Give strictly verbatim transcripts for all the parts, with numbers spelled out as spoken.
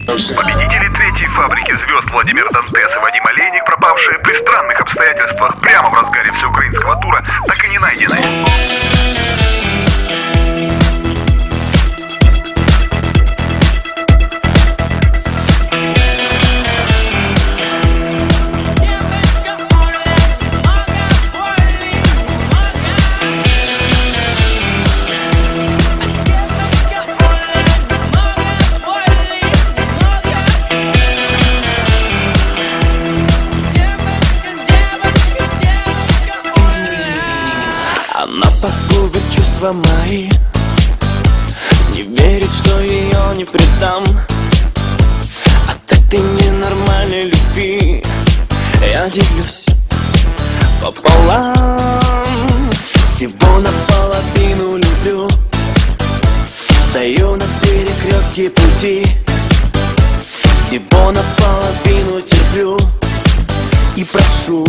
Победители третьей фабрики звезд Владимир Дантес и Вадим Олейник, пропавшие при странных обстоятельствах прямо в разгаре всеукраинского тура, так и не найдены. Она погубит чувства мои, не верит, что ее не предам. От этой ненормальной любви я делюсь пополам. Всего наполовину люблю, стою на перекрестке пути. Всего наполовину терплю и прошу: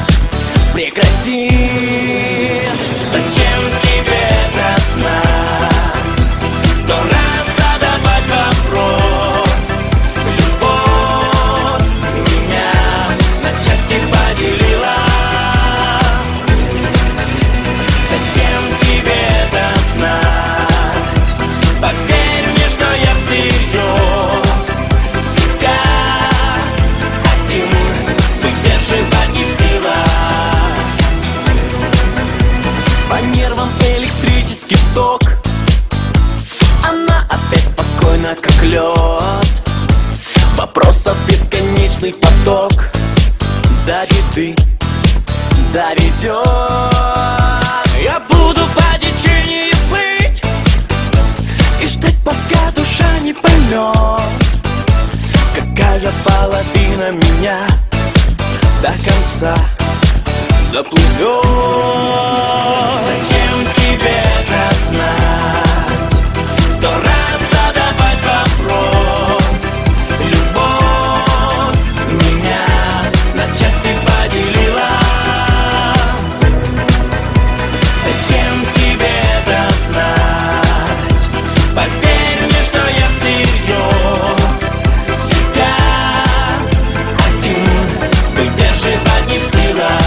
прекрати. Зачем тебе это знать? Сто раз задавать вопрос. Любовь меня на части поделила. Зачем тебе это знать? Поверь мне, что я всерьез тебя один выдерживать не в силах. По нервам электрический ток, она опять спокойна, как лед. Вопросов бесконечный поток, до беды доведет. Я буду по течению плыть и ждать, пока душа не поймет, какая половина меня до конца доплывет. Зачем тебе это знать? Сто раз задавать вопрос. Любовь меня на части поделила. Зачем тебе это знать? Поверь мне, что я всерьез тебя один выдерживать не в силах.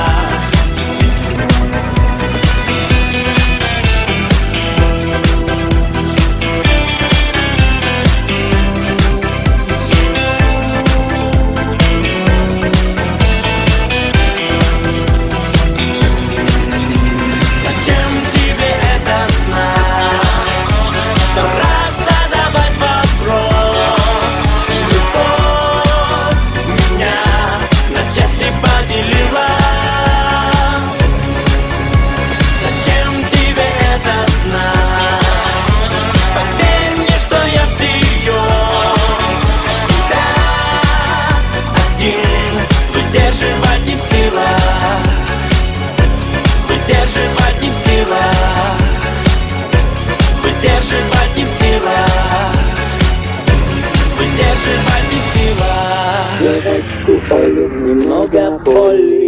Выдерживать не в силах, выдерживать не в силах, выдерживать не в силах, выдерживать не в силах. Девочку полюб, немного боли.